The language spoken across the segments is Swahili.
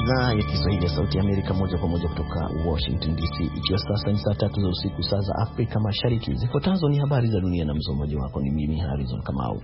idhaa ya Kiswahili ya Sauti ya Amerika moja kwa moja kutoka Washington DC. Ikiwa sasa ni saa 3 za usiku saa za Afrika Mashariki. Zifuatazo ni habari za dunia na msomaji wako ni mimi Harrison Kamau.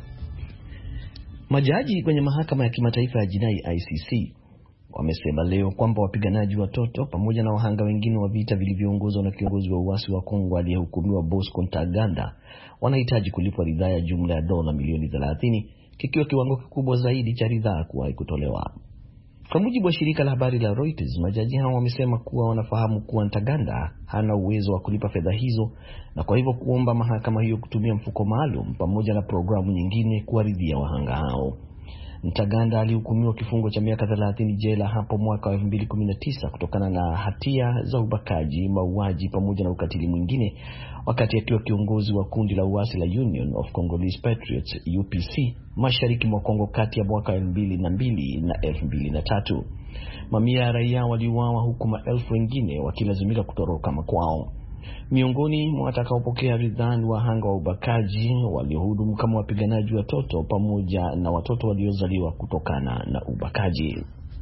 Majaji kwenye mahakama ya kimataifa ya jinai ICC wamesema leo kwamba wapiganaji watoto pamoja na wahanga wengine wa vita vilivyoongozwa na kiongozi wa uasi wa Kongo aliyehukumiwa Bosco Ntaganda wanahitaji kulipwa ridhaa ya jumla ya dola milioni 30, kikiwa kiwango kikubwa zaidi cha ridhaa kuwahi kutolewa. Kwa mujibu wa shirika la habari la Reuters, majaji hao wamesema kuwa wanafahamu kuwa Ntaganda hana uwezo wa kulipa fedha hizo na kwa hivyo kuomba mahakama hiyo kutumia mfuko maalum pamoja na programu nyingine kuwaridhia wahanga hao. Ntaganda alihukumiwa kifungo cha miaka 30 jela hapo mwaka wa 2019 kutokana na hatia za ubakaji, mauaji pamoja na ukatili mwingine wakati akiwa kiongozi wa kundi la uasi la Union of Congolese Patriots UPC mashariki mwa Kongo kati ya mwaka 2002 na 2003. Mamia ya raia waliuawa huku maelfu wengine wakilazimika kutoroka makwao. Miongoni mwa watakaopokea ridhaa ni wahanga wa ubakaji waliohudumu kama wapiganaji watoto pamoja na watoto waliozaliwa kutokana na ubakaji.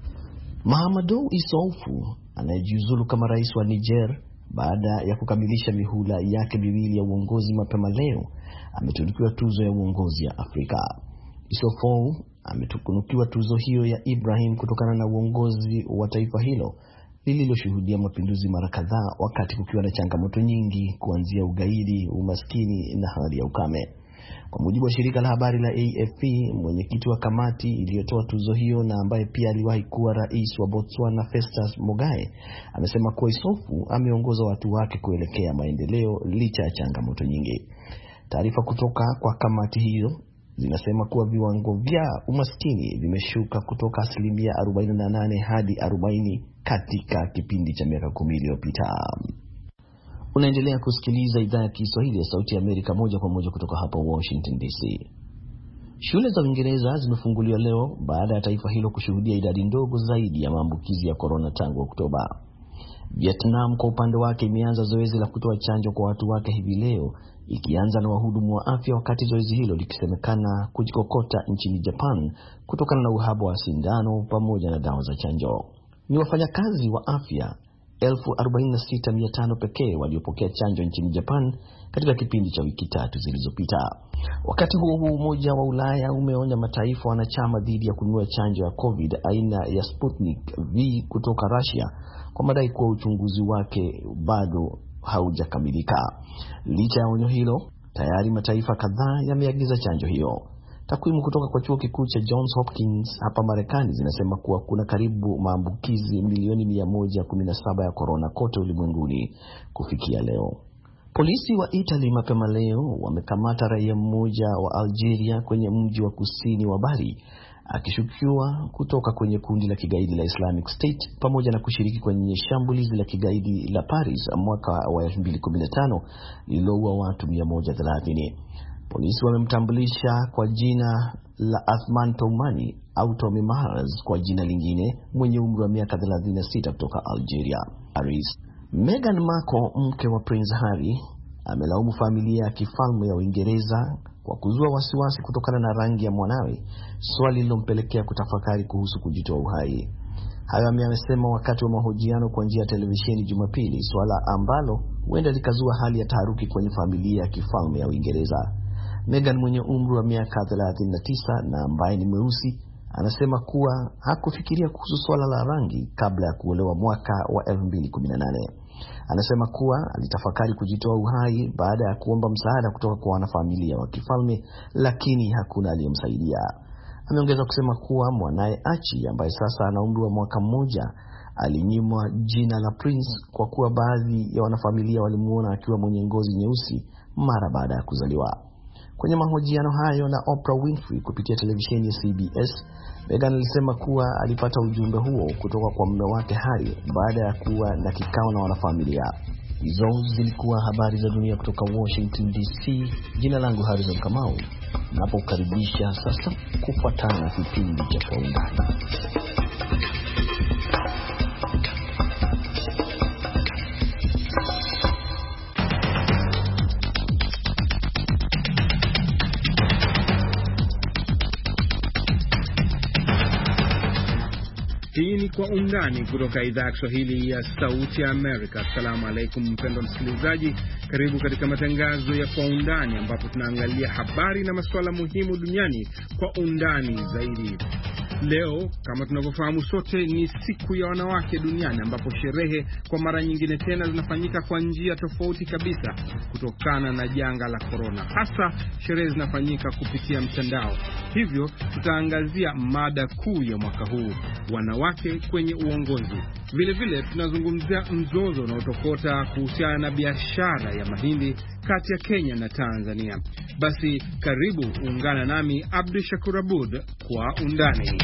Mahamadou Issoufou anayejiuzulu kama rais wa Niger baada ya kukamilisha mihula yake miwili ya uongozi mapema leo ametunukiwa tuzo ya uongozi ya Afrika. Issoufou ametunukiwa tuzo hiyo ya Ibrahim kutokana na uongozi wa taifa hilo lililoshuhudia mapinduzi mara kadhaa wakati kukiwa na changamoto nyingi kuanzia ugaidi, umaskini na hali ya ukame. Kwa mujibu wa shirika la habari la AFP, mwenyekiti wa kamati iliyotoa tuzo hiyo na ambaye pia aliwahi kuwa rais wa Botswana Festus Mogae amesema kuwa Issoufou ameongoza watu wake kuelekea maendeleo licha ya changamoto nyingi. Taarifa kutoka kwa kamati hiyo zinasema kuwa viwango vya umaskini vimeshuka kutoka 48% hadi 40% katika kipindi cha miaka 10 iliyopita. Unaendelea kusikiliza idhaa ya Kiswahili ya Sauti ya Amerika moja kwa moja kutoka hapa Washington DC. Shule za Uingereza zimefunguliwa leo baada ya taifa hilo kushuhudia idadi ndogo zaidi ya maambukizi ya corona tangu Oktoba. Vietnam kwa upande wake imeanza zoezi la kutoa chanjo kwa watu wake hivi leo, ikianza na wahudumu wa afya, wakati zoezi hilo likisemekana kujikokota nchini Japan kutokana na uhaba wa sindano pamoja na dawa za chanjo. Ni wafanyakazi wa afya 46,500 pekee waliopokea chanjo nchini Japan katika kipindi cha wiki 3 zilizopita. Wakati huo huo, Umoja wa Ulaya umeonya mataifa wanachama dhidi ya kununua chanjo ya COVID aina ya Sputnik V kutoka Russia kwa madai kuwa uchunguzi wake bado haujakamilika. Licha ya onyo hilo, tayari mataifa kadhaa yameagiza chanjo hiyo. Takwimu kutoka kwa chuo kikuu cha Johns Hopkins hapa Marekani zinasema kuwa kuna karibu maambukizi milioni 117 ya corona kote ulimwenguni kufikia leo. Polisi wa Italy mapema leo wamekamata raia mmoja wa Algeria kwenye mji wa kusini wa Bari akishukiwa kutoka kwenye kundi la kigaidi la Islamic State pamoja na kushiriki kwenye shambulizi la kigaidi la Paris mwaka wa 2015 lililoua watu 130. Polisi wamemtambulisha kwa jina la Athman Toumani au Tomi Mahars kwa jina lingine, mwenye umri wa miaka 36 kutoka Algeria. Paris. Meghan Markle, mke wa Prince Harry, amelaumu familia ya kifalme ya Uingereza kwa kuzua wasiwasi kutokana na rangi ya mwanawe, swali lilompelekea kutafakari kuhusu kujitoa uhai. Hayo amesema wakati wa mahojiano kwa njia ya televisheni Jumapili, swala ambalo huenda likazua hali ya taharuki kwenye familia ya kifalme ya Uingereza. Meghan mwenye umri wa miaka 39 na ambaye ni mweusi anasema kuwa hakufikiria kuhusu swala la rangi kabla ya kuolewa mwaka wa 2018. Anasema kuwa alitafakari kujitoa uhai baada ya kuomba msaada kutoka kwa wanafamilia wa kifalme, lakini hakuna aliyemsaidia. Ameongeza kusema kuwa mwanae Archie ambaye sasa ana umri wa mwaka mmoja alinyimwa jina la Prince kwa kuwa baadhi ya wanafamilia walimuona akiwa mwenye ngozi nyeusi mara baada ya kuzaliwa. Kwenye mahojiano hayo na Oprah Winfrey kupitia televisheni ya CBS, Meghan alisema kuwa alipata ujumbe huo kutoka kwa mume wake Harry baada ya kuwa na kikao na wanafamilia. Hizo zilikuwa habari za dunia kutoka Washington DC. Jina langu Harrison Kamau, napokaribisha sasa kufuatana na kipindi cha Kwa Undani. Hii ni Kwa undani kutoka idhaa ya Kiswahili ya Sauti ya Amerika. Asalamu alaykum mpendwa msikilizaji, karibu katika matangazo ya kwa undani ambapo tunaangalia habari na masuala muhimu duniani kwa undani zaidi. Leo kama tunavyofahamu sote ni siku ya wanawake duniani ambapo sherehe kwa mara nyingine tena zinafanyika kwa njia tofauti kabisa kutokana na janga la corona. Hasa sherehe zinafanyika kupitia mtandao. Hivyo tutaangazia mada kuu ya mwaka huu, wanawake kwenye uongozi. Vile vile tunazungumzia mzozo unaotokota kuhusiana na biashara ya mahindi kati ya Kenya na Tanzania. Basi karibu ungana nami Abdi Shakur Abud kwa undani.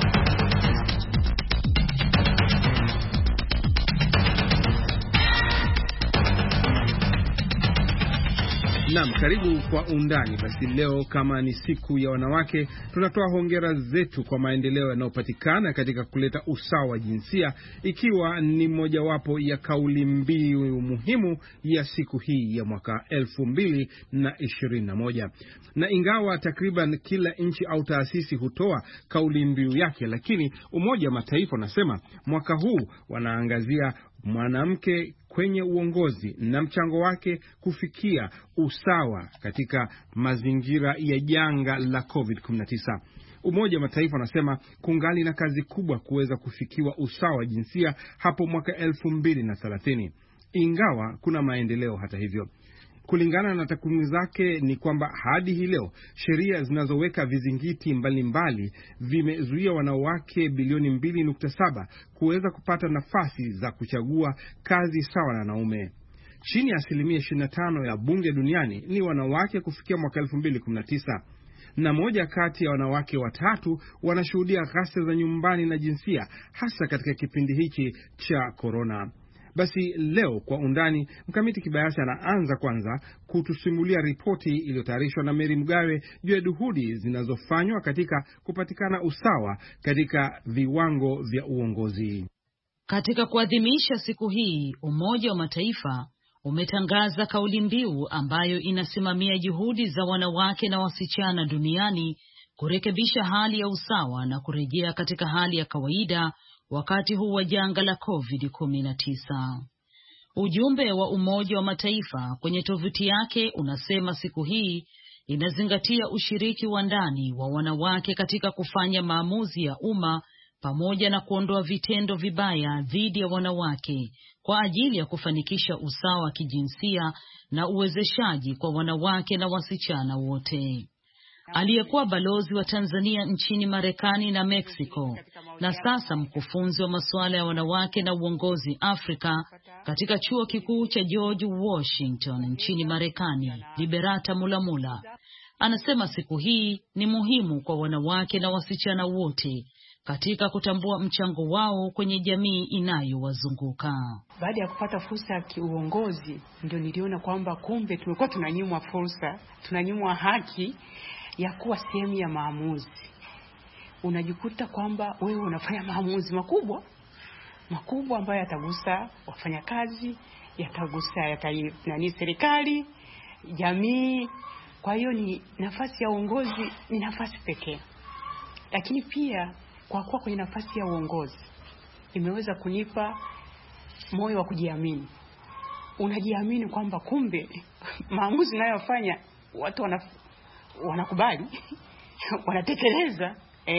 Naam, karibu kwa undani. Basi leo kama ni siku ya wanawake, tunatoa hongera zetu kwa maendeleo yanayopatikana katika kuleta usawa wa jinsia, ikiwa ni mojawapo ya kauli mbiu muhimu ya siku hii ya mwaka 2021. Na ingawa takriban kila nchi au taasisi hutoa kauli mbiu yake, lakini Umoja wa Mataifa unasema mwaka huu wanaangazia mwanamke kwenye uongozi na mchango wake kufikia usawa katika mazingira ya janga la COVID-19. Umoja wa Mataifa unasema kungali na kazi kubwa kuweza kufikiwa usawa wa jinsia hapo mwaka 2030. Ingawa kuna maendeleo hata hivyo. Kulingana na takwimu zake ni kwamba hadi hii leo sheria zinazoweka vizingiti mbalimbali vimezuia wanawake bilioni 2.7 kuweza kupata nafasi za kuchagua kazi sawa na wanaume. Chini ya 25% ya bunge duniani ni wanawake kufikia mwaka 2019. Na moja kati ya wanawake watatu wanashuhudia ghasia za nyumbani na jinsia, hasa katika kipindi hiki cha corona. Basi leo kwa undani, Mkamiti Kibayasi anaanza kwanza kutusimulia ripoti iliyotayarishwa na Mary Mgawe juu ya juhudi zinazofanywa katika kupatikana usawa katika viwango vya uongozi. Katika kuadhimisha siku hii, Umoja wa Mataifa umetangaza kauli mbiu ambayo inasimamia juhudi za wanawake na wasichana duniani kurekebisha hali ya usawa na kurejea katika hali ya kawaida wakati huu wa janga la COVID-19. Ujumbe wa Umoja wa Mataifa kwenye tovuti yake unasema siku hii inazingatia ushiriki wa ndani wa wanawake katika kufanya maamuzi ya umma pamoja na kuondoa vitendo vibaya dhidi ya wanawake kwa ajili ya kufanikisha usawa wa kijinsia na uwezeshaji kwa wanawake na wasichana wote. Aliyekuwa balozi wa Tanzania nchini Marekani na Mexico na sasa mkufunzi wa masuala ya wanawake na uongozi Afrika katika chuo kikuu cha George Washington nchini Marekani, Liberata Mulamula, anasema siku hii ni muhimu kwa wanawake na wasichana wote katika kutambua mchango wao kwenye jamii inayowazunguka. Baada ya kupata fursa ya kiuongozi, ndio niliona kwamba kumbe tumekuwa tunanyimwa fursa, tunanyimwa haki ya kuwa sehemu ya maamuzi. Unajikuta kwamba wewe unafanya maamuzi makubwa ambayo yatagusa wafanyakazi, yatagusa serikali, jamii. Kwa hiyo ni nafasi ya uongozi, ni nafasi pekee. Lakini pia kwa kuwa kwenye nafasi ya uongozi imeweza kunipa moyo wa kujiamini. Unajiamini kwamba kumbe maamuzi unayofanya watu wanakubali, wanatekeleza.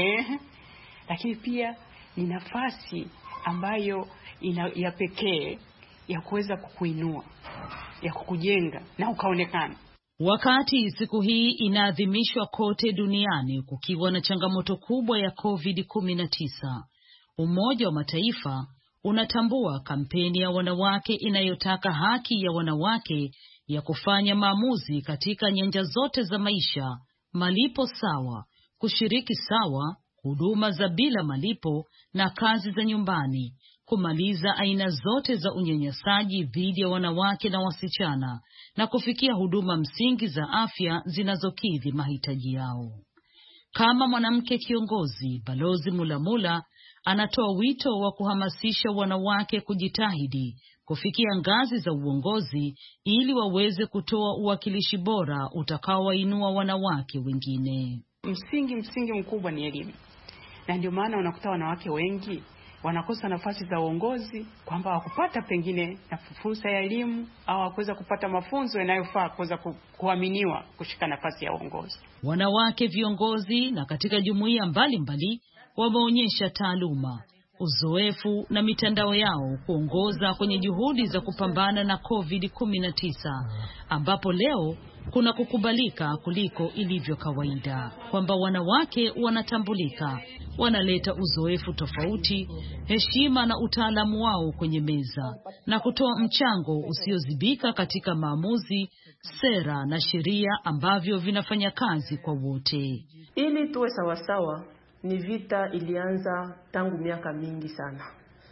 Lakini pia ni nafasi ambayo ya pekee ya kuweza kukuinua, ya kukujenga na ukaonekana. Wakati siku hii inaadhimishwa kote duniani kukiwa na changamoto kubwa ya COVID-19, Umoja wa Mataifa unatambua kampeni ya wanawake inayotaka haki ya wanawake ya kufanya maamuzi katika nyanja zote za maisha, malipo sawa, kushiriki sawa, huduma za bila malipo na kazi za nyumbani, kumaliza aina zote za unyanyasaji dhidi ya wanawake na wasichana na kufikia huduma msingi za afya zinazokidhi mahitaji yao. Kama mwanamke kiongozi, Balozi Mulamula anatoa wito wa kuhamasisha wanawake kujitahidi kufikia ngazi za uongozi ili waweze kutoa uwakilishi bora utakaowainua wanawake wengine. Msingi mkubwa ni elimu. Na ndio maana unakuta wanawake wengi wanakosa nafasi za uongozi, kwamba hawakupata pengine fursa ya elimu au hawakuweza kupata mafunzo yanayofaa kuweza kuaminiwa kushika nafasi ya uongozi. Wanawake viongozi na katika jumuiya mbalimbali wameonyesha taaluma, uzoefu na mitandao yao kuongoza kwenye juhudi za kupambana na COVID-19, ambapo leo kuna kukubalika kuliko ilivyo kawaida, kwamba wanawake wanatambulika, wanaleta uzoefu tofauti, heshima na utaalamu wao kwenye meza na kutoa mchango usiozibika katika maamuzi, sera na sheria ambavyo vinafanya kazi kwa wote. Ili tuwe sawasawa, ni vita ilianza tangu miaka mingi sana.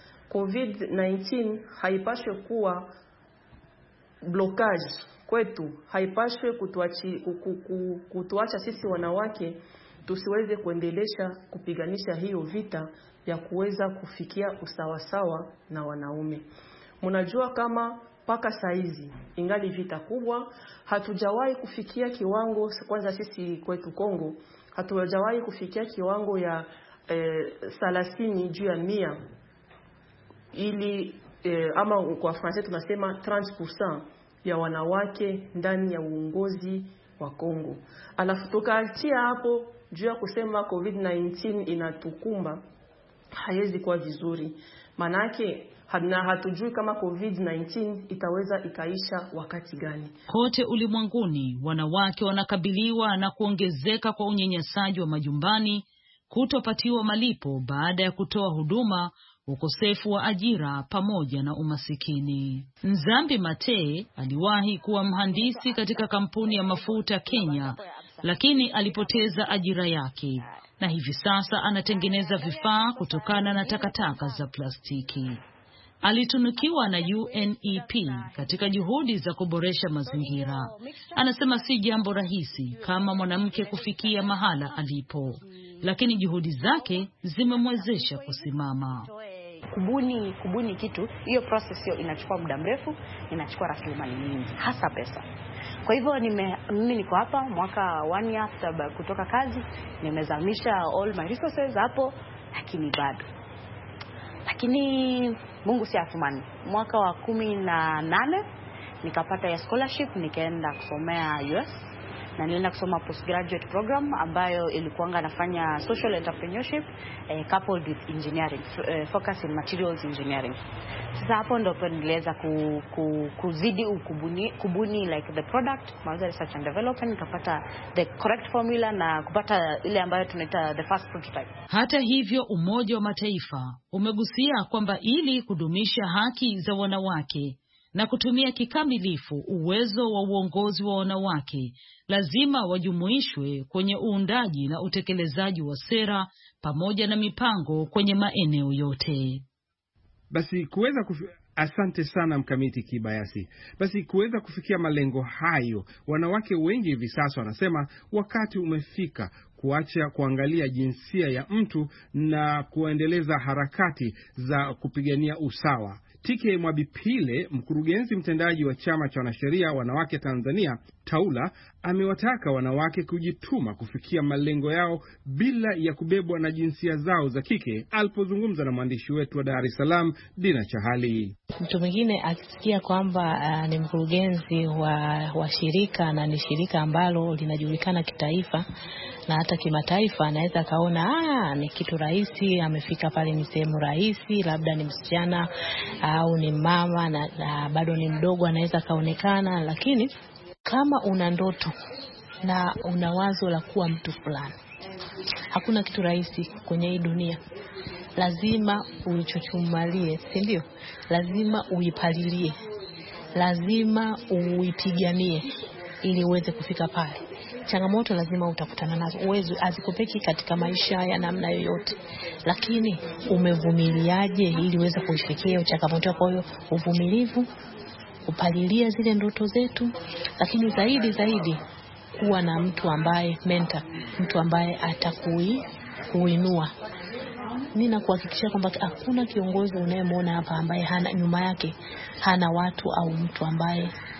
COVID-19 haipaswi kuwa blockage kwetu, haipaswi kutuacha sisi wanawake tusiweze kuendelesha kupiganisha hiyo vita ya kuweza kufikia usawasawa na wanaume. Mnajua kama paka saizi ingali vita kubwa, hatujawahi kufikia kiwango, kwanza sisi kwetu Kongo hatujawahi kufikia kiwango ya 30 juu ya 100, ili ama kwa Fransa tunasema 30% ya wanawake ndani ya uongozi wa Kongo. Alafu tukaachia hapo juu ya kusema COVID-19 inatukumba, haiwezi kuwa vizuri. Manake hatujui kama COVID-19 itaweza ikaisha wakati gani. Kote ulimwenguni wanawake wanakabiliwa na kuongezeka kwa unyanyasaji wa majumbani, kutopatiwa malipo baada ya kutoa huduma, ukosefu wa ajira pamoja na umasikini. Nzambi Mate aliwahi kuwa mhandisi katika kampuni ya mafuta Kenya, lakini alipoteza ajira yake na hivi sasa anatengeneza vifaa kutokana na takataka za plastiki. Alitunukiwa na UNEP katika juhudi za kuboresha mazingira. Anasema si jambo rahisi kama mwanamke kufikia mahala alipo, lakini juhudi zake zimemwezesha kusimama. Kubuni kitu, hiyo process hiyo inachukua muda mrefu, inachukua rasilimali nyingi, hasa pesa. Kwa hivyo mimi niko hapa mwaka 1 year after kutoka kazi, nimezamisha all my resources hapo, lakini Mungu si athumani. Mwaka wa 18 nikapata ya scholarship, nikaenda kusomea US na nilienda kusoma postgraduate program ambayo ilikuanga nafanya social entrepreneurship coupled with engineering, focus in materials engineering. Sasa hapo ndo niliweza kuzidi kubuni like the product, mauzo research and development, nikapata the correct formula na kupata ile ambayo tunaita the first prototype. Hata hivyo, Umoja wa Mataifa umegusia kwamba ili kudumisha haki za wanawake na kutumia kikamilifu uwezo wa uongozi wa wanawake, lazima wajumuishwe kwenye uundaji na utekelezaji wa sera pamoja na mipango kwenye maeneo yote. Basi asante sana Mkamiti Kibayasi. Basi kuweza kufikia malengo hayo, wanawake wengi hivi sasa wanasema wakati umefika kuacha kuangalia jinsia ya mtu na kuendeleza harakati za kupigania usawa. Tike Mwabipile, mkurugenzi mtendaji wa chama cha wanasheria wanawake Tanzania Taula, amewataka wanawake kujituma kufikia malengo yao bila ya kubebwa na jinsia zao za kike, alipozungumza na mwandishi wetu wa Dar es Salaam Dina Chahali. Mtu mwingine akisikia kwamba ni mkurugenzi wa shirika na ni shirika ambalo linajulikana kitaifa na hata kimataifa, anaweza kaona ni kitu rahisi, amefika pale ni sehemu rahisi, labda ni msichana au ni mama na bado ni mdogo, anaweza kaonekana. Lakini kama una ndoto na una wazo la kuwa mtu fulani, hakuna kitu rahisi kwenye hii dunia. Lazima uichuchumalie, si ndio? Lazima uipalilie, lazima uipiganie ili uweze kufika pale. Changamoto lazima utakutana nazo, uwezo azikopeki katika maisha ya namna yoyote, lakini umevumiliaje ili uweze kuifikia changamoto yako hiyo? Uvumilivu, upalilia zile ndoto zetu, lakini zaidi kuwa na mtu ambaye mentor, mtu ambaye atakuinua. Nina kuhakikisha kwamba hakuna kiongozi unayemwona hapa ambaye hana nyuma yake hana watu au mtu ambaye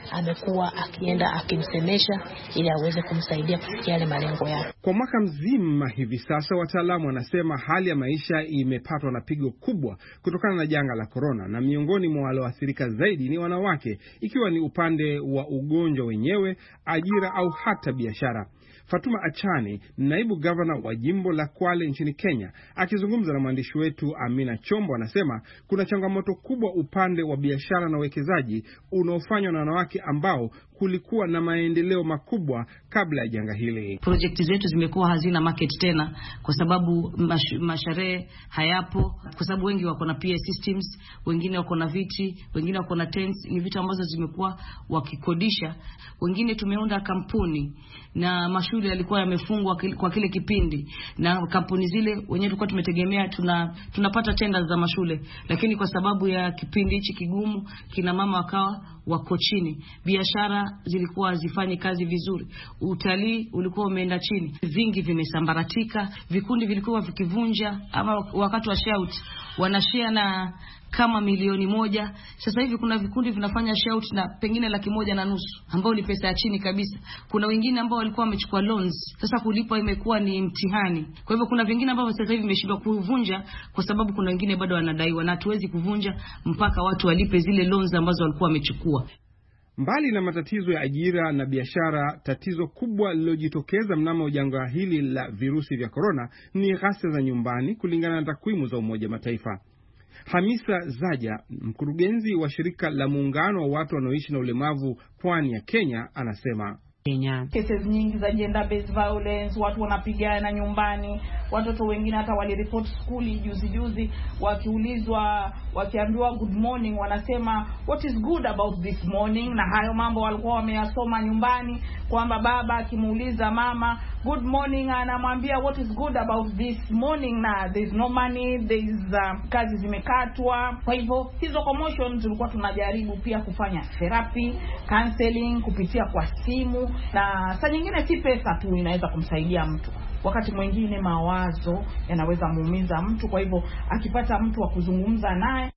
amekuwa akienda akimsemesha ili aweze kumsaidia kufikia yale malengo yake. Kwa mwaka mzima hivi sasa, wataalamu wanasema hali ya maisha imepatwa na pigo kubwa kutokana na janga la korona, na miongoni mwa walioathirika zaidi ni wanawake, ikiwa ni upande wa ugonjwa wenyewe, ajira au hata biashara. Fatuma Achane, naibu gavana wa jimbo la Kwale nchini Kenya, akizungumza na mwandishi wetu Amina Chombo, anasema kuna changamoto kubwa upande wa biashara na uwekezaji unaofanywa na wanawake ambao kulikuwa na maendeleo makubwa kabla ya janga hili. Projekti zetu zimekuwa hazina market tena kwa sababu masharehe hayapo, kwa sababu wengi wako na PA systems, wengine wako na viti, wengine wako na tents. Ni vitu ambazo zimekuwa wakikodisha. Wengine tumeunda kampuni na mashule yalikuwa yamefungwa kwa kile kipindi, na kampuni zile wenyewe tulikuwa tumetegemea tunapata tenda za mashule, lakini kwa sababu ya kipindi hichi kigumu kina mama wakawa wako chini. Biashara zilikuwa zifanye kazi vizuri, utalii ulikuwa umeenda chini, vingi vimesambaratika, vikundi vilikuwa vikivunja, ama wakati wa shout wanashare na kama 1,000,000. Sasa hivi kuna vikundi vinafanya shout na pengine 1,150,000 ambao ni pesa ya chini kabisa. Kuna wengine ambao walikuwa wamechukua loans, sasa kulipa imekuwa ni mtihani. Kwa hivyo kuna vingine ambao sasa hivi vimeshindwa kuvunja kwa sababu kuna wengine bado wanadaiwa, na hatuwezi kuvunja mpaka watu walipe zile loans ambazo walikuwa wamechukua. Mbali na matatizo ya ajira na biashara, tatizo kubwa lililojitokeza mnamo janga hili la virusi vya korona ni ghasia za nyumbani, kulingana na takwimu za Umoja Mataifa. Hamisa Zaja, mkurugenzi wa shirika la muungano wa watu wanaoishi na ulemavu pwani ya Kenya, anasema cases nyingi za gender based violence, watu wanapigana nyumbani, watoto wengine hata waliripot skuli juzi wakiulizwa, wakiambiwa good morning, wanasema what is good about this morning, na hayo mambo walikuwa wameyasoma nyumbani, kwamba baba akimuuliza mama good morning anamwambia what is good about this morning, na there is no money, there is kazi zimekatwa. Kwa hivyo hizo commotions tulikuwa tunajaribu pia kufanya therapy, counseling kupitia kwa simu, na saa nyingine si pesa tu inaweza kumsaidia mtu, wakati mwingine mawazo yanaweza muumiza mtu. Kwa hivyo akipata mtu wa kuzungumza naye.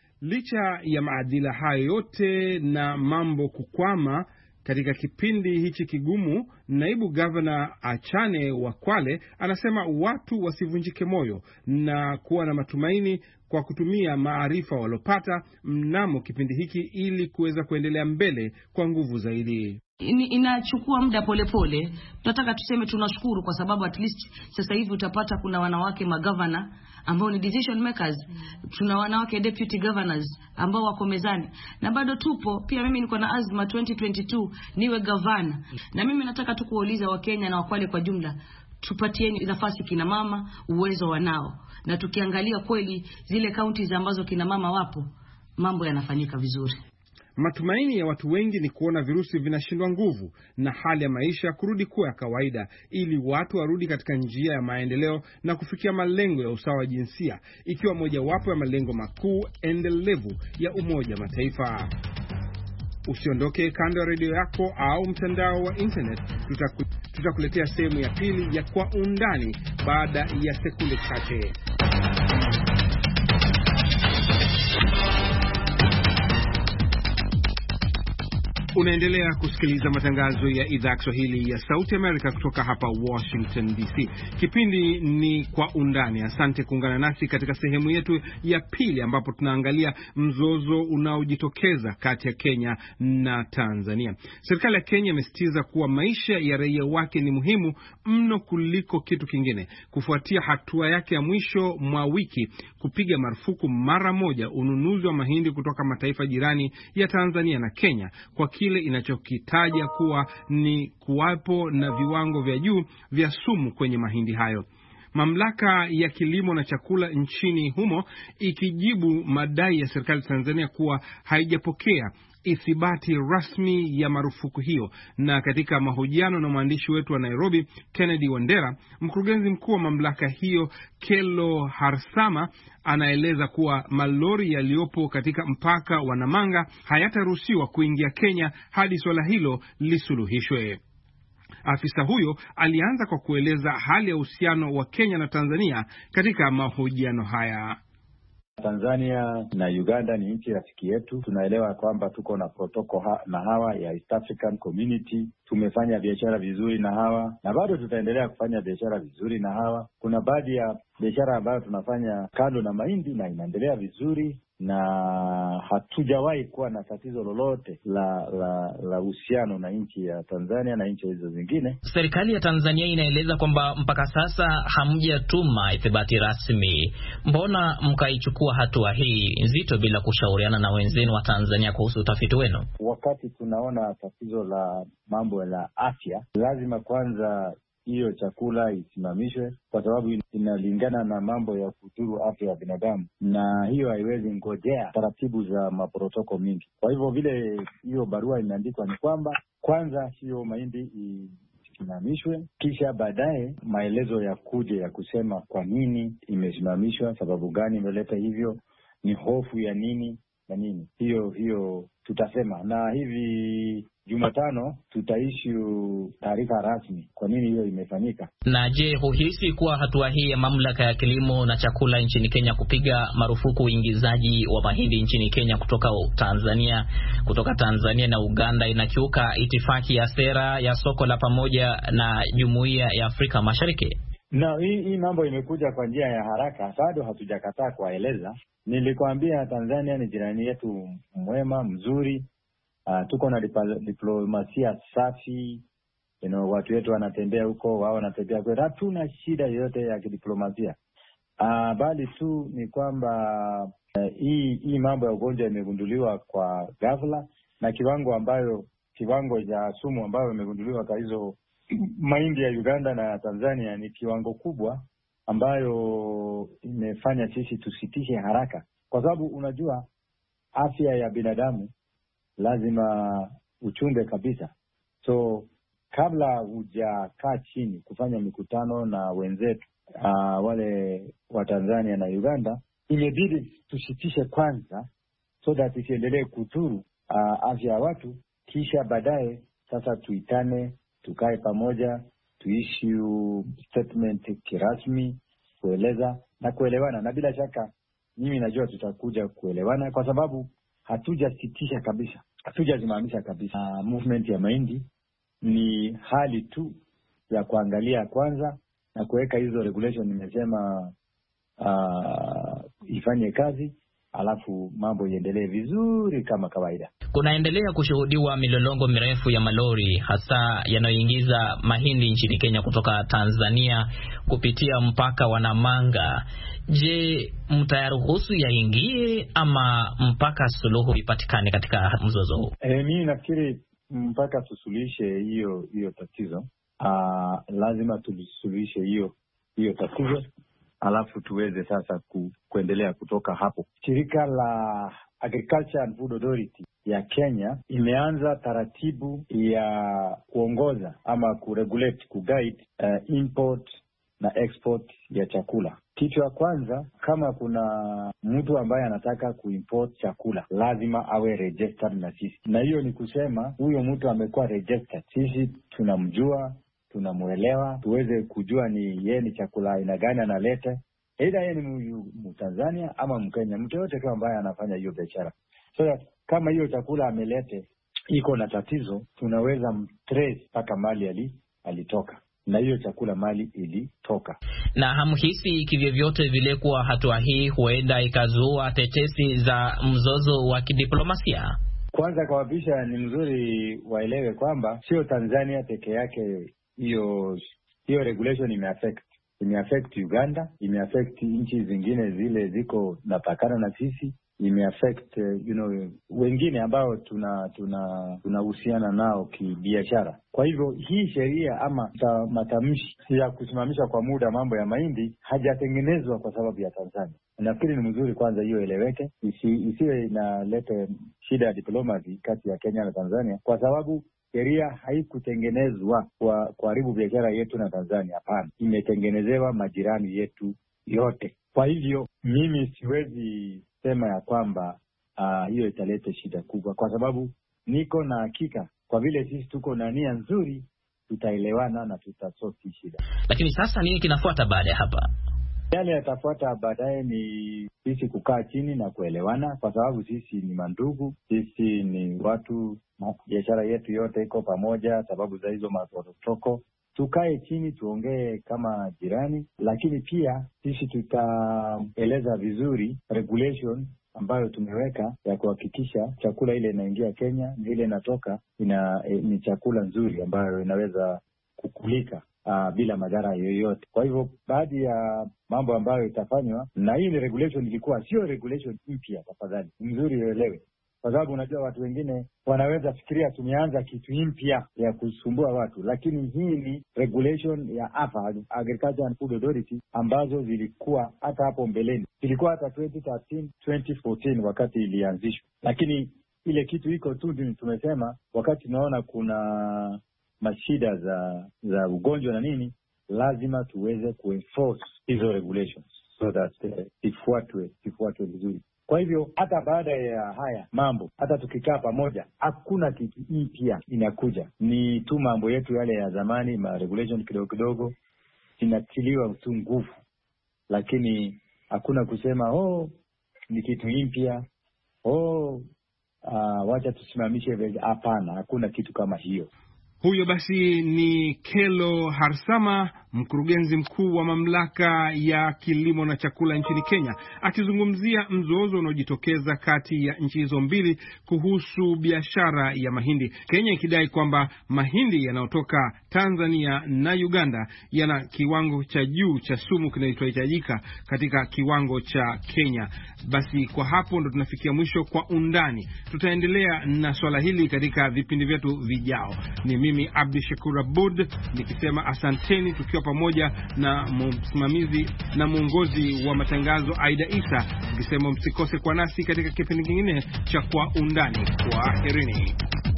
Licha ya maadila hayo yote na mambo kukwama katika kipindi hichi kigumu, naibu gavana Achane wa Kwale anasema watu wasivunjike moyo na kuwa na matumaini kwa kutumia maarifa walopata mnamo kipindi hiki ili kuweza kuendelea mbele kwa nguvu zaidi. Inachukua muda polepole. Tunataka tuseme tunashukuru kwa sababu at least sasa hivi utapata kuna wanawake magavana ambao ni decision makers. Tuna wanawake deputy governors ambao wako mezani. Na bado tupo, pia mimi niko na azma 2022 niwe gavana. Na mimi nataka tu kuuliza Wakenya na Wakwale kwa jumla, tupatieni nafasi kina mama, uwezo wanao. Na tukiangalia kweli zile counties ambazo kina mama wapo, mambo yanafanyika vizuri. Matumaini ya watu wengi ni kuona virusi vinashindwa nguvu na hali ya maisha kurudi kuwa ya kawaida, ili watu warudi katika njia ya maendeleo na kufikia malengo ya usawa wa jinsia, ikiwa mojawapo ya malengo makuu endelevu ya Umoja Mataifa. Usiondoke kando ya redio yako au mtandao wa internet. Tutakuletea sehemu ya pili ya Kwa Undani baada ya sekunde chache. Unaendelea kusikiliza matangazo ya idhaa ya Kiswahili ya Sauti Amerika kutoka hapa Washington DC. Kipindi ni Kwa Undani. Asante kuungana nasi katika sehemu yetu ya pili, ambapo tunaangalia mzozo unaojitokeza kati ya Kenya na Tanzania. Serikali ya Kenya imesisitiza kuwa maisha ya raia wake ni muhimu mno kuliko kitu kingine, kufuatia hatua yake ya mwisho mwa wiki kupiga marufuku mara moja ununuzi wa mahindi kutoka mataifa jirani ya Tanzania na Kenya kwa kile inachokitaja kuwa ni kuwapo na viwango vya juu vya sumu kwenye mahindi hayo. Mamlaka ya kilimo na chakula nchini humo ikijibu madai ya serikali ya Tanzania kuwa haijapokea ithibati rasmi ya marufuku hiyo. Na katika mahojiano na mwandishi wetu wa Nairobi Kennedy Wandera, mkurugenzi mkuu wa mamlaka hiyo Kelo Harsama anaeleza kuwa malori yaliyopo katika mpaka wa Namanga hayataruhusiwa kuingia Kenya hadi swala hilo lisuluhishwe. Afisa huyo alianza kwa kueleza hali ya uhusiano wa Kenya na Tanzania katika mahojiano haya. Tanzania na Uganda ni nchi rafiki yetu. Tunaelewa kwamba tuko na protocol na hawa ya East African Community. Tumefanya biashara vizuri na hawa na bado tutaendelea kufanya biashara vizuri na hawa. Kuna baadhi ya biashara ambayo tunafanya kando na mahindi na inaendelea vizuri, na hatujawahi kuwa na tatizo lolote la uhusiano na nchi ya Tanzania na nchi hizo zingine. Serikali ya Tanzania inaeleza kwamba mpaka sasa hamjatuma ithibati rasmi. Mbona mkaichukua hatua hii nzito bila kushauriana na wenzenu wa Tanzania kuhusu utafiti wenu? Wakati tunaona tatizo la mambo la afya, lazima kwanza hiyo chakula isimamishwe, kwa sababu inalingana na mambo ya kudhuru afya ya binadamu, na hiyo haiwezi ngojea taratibu za maprotoko mingi. Kwa hivyo vile hiyo barua imeandikwa ni kwamba kwanza hiyo mahindi isimamishwe, kisha baadaye maelezo ya kuja ya kusema kwa nini imesimamishwa, sababu gani imeleta hivyo, ni hofu ya nini na nini. Hiyo tutasema, na hivi Jumatano tutaissue taarifa rasmi kwa nini hiyo imefanyika. Na je, huhisi kuwa hatua hii ya mamlaka ya kilimo na chakula nchini Kenya kupiga marufuku uingizaji wa mahindi nchini Kenya kutoka Tanzania na Uganda inakiuka itifaki ya sera ya soko la pamoja na Jumuiya ya Afrika Mashariki? Na hii mambo imekuja kwa njia ya haraka, bado hatujakataa kueleza. Nilikwambia Tanzania ni jirani yetu mwema, mzuri. Tuko na diplomasia safi. Watu wetu wanatembea huko, wao wanatembea kwetu. Hatuna shida yoyote ya kidiplomasia. Bali tu ni kwamba hii mambo ya ugonjwa imegunduliwa kwa ghafla, na kiwango cha sumu ambayo imegunduliwa kwa hizo mahindi ya Uganda na Tanzania ni kiwango kubwa ambayo imefanya sisi tusitishe haraka, kwa sababu unajua afya ya binadamu lazima uchunge kabisa. So kabla hujakaa chini kufanya mikutano na wenzetu wale wa Tanzania na Uganda, imebidi tusitishe kwanza, so that isiendelee kudhuru afya ya watu, kisha baadaye sasa tuitane, tukae pamoja, tuissue statement kirasmi kueleza na kuelewana. Na bila shaka mimi najua tutakuja kuelewana, kwa sababu hatujasitisha kabisa, hatujasimamisha kabisa movement ya mahindi. Ni hali tu ya kuangalia kwanza na kuweka hizo regulation nimesema ifanye kazi, alafu mambo iendelee vizuri kama kawaida. Kunaendelea kushuhudiwa milolongo mirefu ya malori hasa yanayoingiza mahindi nchini Kenya kutoka Tanzania kupitia mpaka wa Namanga. Je, mtayaruhusu yaingie ama mpaka suluhu ipatikane katika mzozo huu? Mimi nafikiri mpaka tusuluhishe hiyo tatizo. Lazima tusuluhishe hiyo tatizo, alafu tuweze sasa kuendelea kutoka hapo. Shirika la Agriculture and Food Authority ya Kenya imeanza taratibu ya kuongoza ama kuregulate, kuguide import na export ya chakula. Kitu ya kwanza, kama kuna mtu ambaye anataka kuimport chakula lazima awe registered na sisi, na hiyo ni kusema huyo mtu amekuwa registered, sisi tunamjua, tunamuelewa, tuweze kujua ni yeye ni chakula aina gani analeta, aidha yeye ni Mtanzania ama Mkenya, mtu yote tu ambaye anafanya hiyo biashara. So kama hiyo chakula amelete iko na tatizo, tunaweza mtrace mpaka mali alitoka na hiyo chakula mali ilitoka. Na hamhisi kivyovyote vile kuwa hatua hii huenda ikazua tetesi za mzozo wa kidiplomasia? Kwanza kabisa ni mzuri waelewe kwamba sio Tanzania peke yake hiyo regulation imeaffect Uganda, imeaffect nchi zingine zile ziko napakana na sisi, imeaffect wengine ambao tunahusiana nao kibiashara. Kwa hivyo hii sheria ama matamshi ya kusimamisha kwa muda mambo ya mahindi hajatengenezwa kwa sababu ya Tanzania. Nafikiri ni mzuri kwanza hiyo eleweke, isiwe inaleta shida ya diplomacy kati ya Kenya na Tanzania, kwa sababu sheria haikutengenezwa kwa kuharibu biashara yetu na Tanzania. Hapana, imetengenezewa majirani yetu yote. Kwa hivyo mimi siwezi sema ya kwamba hiyo italeta shida kubwa, kwa sababu niko na hakika kwa vile sisi tuko na nia nzuri tutaelewana na tutasoti shida. Lakini sasa nini kinafuata baada ya hapa? Yale yatafuata baadaye ni sisi kukaa chini na kuelewana, kwa sababu sisi ni mandugu, sisi ni watu, biashara yetu yote iko pamoja, sababu za hizo maprotoko. Tukae chini tuongee kama jirani, lakini pia sisi tutaeleza vizuri regulation ambayo tumeweka ya kuhakikisha chakula ile inaingia Kenya na ile inatoka ni chakula nzuri ambayo inaweza kukulika bila madhara yoyote. Kwa hivyo baadhi ya mambo ambayo itafanywa, na hii ni regulation, ilikuwa sio regulation mpya, tafadhali mzuri uelewe, kwa sababu unajua watu wengine wanaweza fikiria tumeanza kitu mpya ya kusumbua watu, lakini hii ni regulation ya AFA, Agriculture and Food Authority, ambazo zilikuwa hata hapo mbeleni, zilikuwa hata 2013 2014 wakati ilianzishwa, lakini ile kitu iko tu, tumesema wakati tunaona kuna mashida za ugonjwa na nini, lazima tuweze kuenforce hizo regulations so that ifuatwe vizuri. Kwa hivyo hata baada ya haya mambo, hata tukikaa pamoja, hakuna kitu mpya inakuja, ni tu mambo yetu yale ya zamani, ma regulation kidogo kidogo inatiliwa tu nguvu, lakini hakuna kusema ni kitu mpya, wacha tusimamishe vile. Hapana, hakuna kitu kama hiyo. Huyo basi ni Kelo Harsama, mkurugenzi mkuu wa mamlaka ya kilimo na chakula nchini Kenya, akizungumzia mzozo unaojitokeza kati ya nchi hizo mbili kuhusu biashara ya mahindi. Kenya ikidai kwamba mahindi yanayotoka Tanzania na Uganda yana kiwango cha juu cha sumu kinachohitajika katika kiwango cha Kenya. Basi kwa hapo ndo tunafikia mwisho kwa undani. Tutaendelea na swala hili katika vipindi vyetu vijao. Ni mimi Abdi Shakur Abud nikisema asanteni, tukiwa pamoja na msimamizi na mwongozi wa matangazo Aida Isa, nikisema msikose kwa nasi katika kipindi kingine cha Kwa Undani. Kwaherini.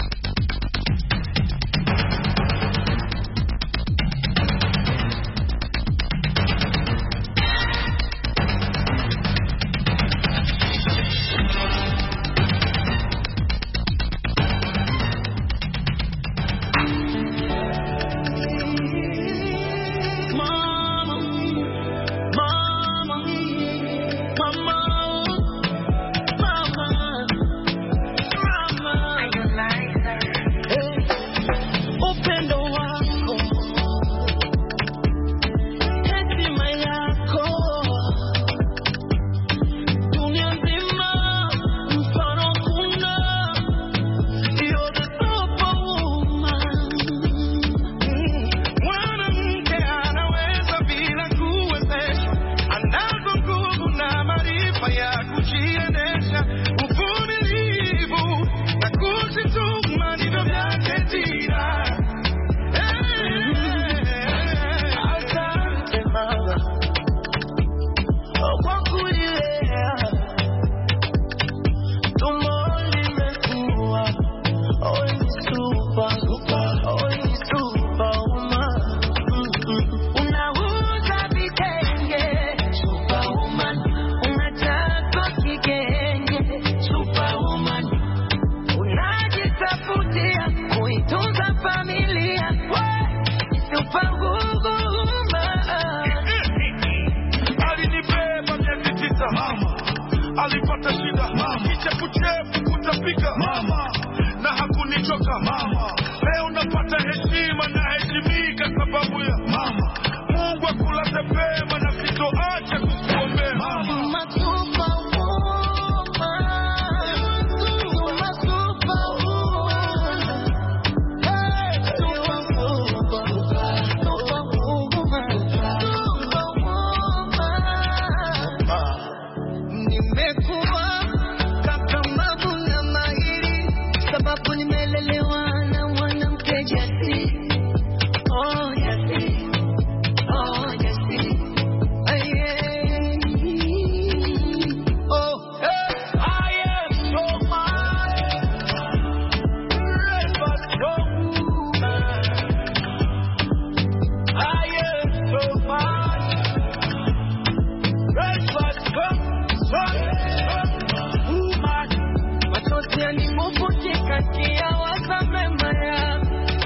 Alipata shida mama, kichefuchefu kutapika mama, na hakunichoka mama. Leo napata heshima na heshimika sababu ya mama. Mungu akulaze pema na sitoacha kukuombea mama.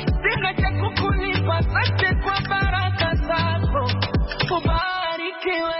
Sina cha kukulipa, asante kwa baraka zako, ubarikiwe.